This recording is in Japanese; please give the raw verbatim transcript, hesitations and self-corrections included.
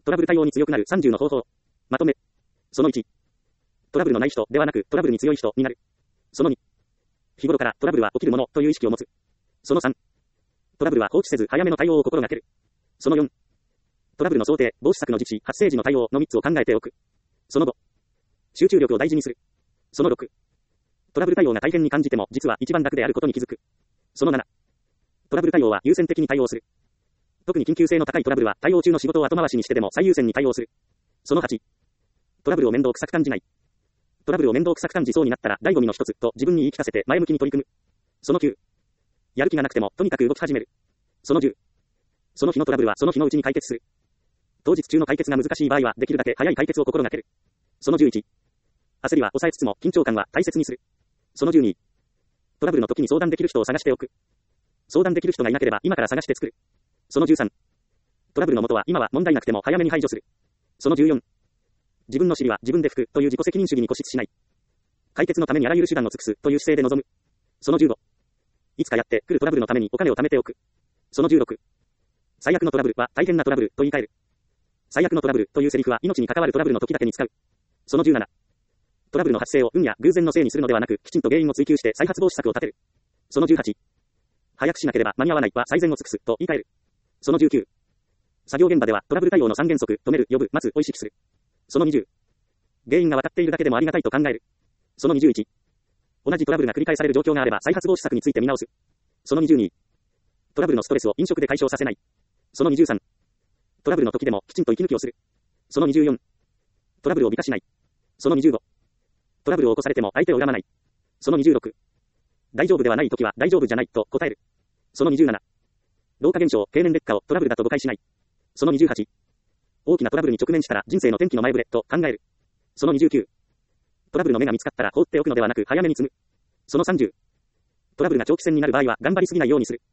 トラブル対応に強くなるさんじゅうの方法。まとめ。そのいち。トラブルのない人ではなくトラブルに強い人になる。そのに。日頃からトラブルは起きるものという意識を持つ。そのさん。トラブルは放置せず早めの対応を心がける。そのよん。トラブルの想定、防止策の実施、発生時の対応のみっつを考えておく。そのご。集中力を大事にする。そのろく。トラブル対応が大変に感じても実は一番楽であることに気づく。そのなな。トラブル対応は優先的に対応する。特に緊急性の高いトラブルは対応中の仕事を後回しにしてでも最優先に対応する。そのはち。トラブルを面倒くさく感じない。トラブルを面倒くさく感じそうになったら醍醐味の一つと自分に言い聞かせて前向きに取り組む。そのきゅう。やる気がなくてもとにかく動き始める。そのじゅう。その日のトラブルはその日のうちに解決する。当日中の解決が難しい場合はできるだけ早い解決を心がける。そのじゅういち。焦りは抑えつつも緊張感は大切にする。そのじゅうに。トラブルの時に相談できる人を探しておく。相談できる人がいなければ今から探して作る。そのじゅうさん。トラブルの元は今は問題なくても早めに排除する。そのじゅうよん。自分の尻は自分で拭くという自己責任主義に固執しない。解決のためにあらゆる手段を尽くすという姿勢で臨む。そのじゅうご。いつかやってくるトラブルのためにお金を貯めておく。そのじゅうろく。最悪のトラブルは大変なトラブルと言い換える。最悪のトラブルというセリフは命に関わるトラブルの時だけに使う。そのじゅうなな。トラブルの発生を運や偶然のせいにするのではなく、きちんと原因を追求して再発防止策を立てる。そのじゅうはち。早くしなければ間に合わないは最善を尽くすと言い換える。そのじゅうきゅう。作業現場ではトラブル対応のさん原則、止める、呼ぶ、待つを意識する。そのにじゅう。原因が分かっているだけでもありがたいと考える。そのにじゅういち。同じトラブルが繰り返される状況があれば再発防止策について見直す。そのにじゅうに。トラブルのストレスを飲食で解消させない。そのにじゅうさん。トラブルの時でもきちんと息抜きをする。そのにじゅうよん。トラブルを美化しない。そのにじゅうご。トラブルを起こされても相手を恨まない。そのにじゅうろく。大丈夫ではない時は大丈夫じゃないと答える。そのにじゅうなな。老化現象、経年劣化をトラブルだと誤解しない。そのにじゅうはち。大きなトラブルに直面したら人生の転機の前触れと考える。そのにじゅうきゅう。トラブルの芽が見つかったら放っておくのではなく早めに摘む。そのさんじゅう。トラブルが長期戦になる場合は頑張りすぎないようにする。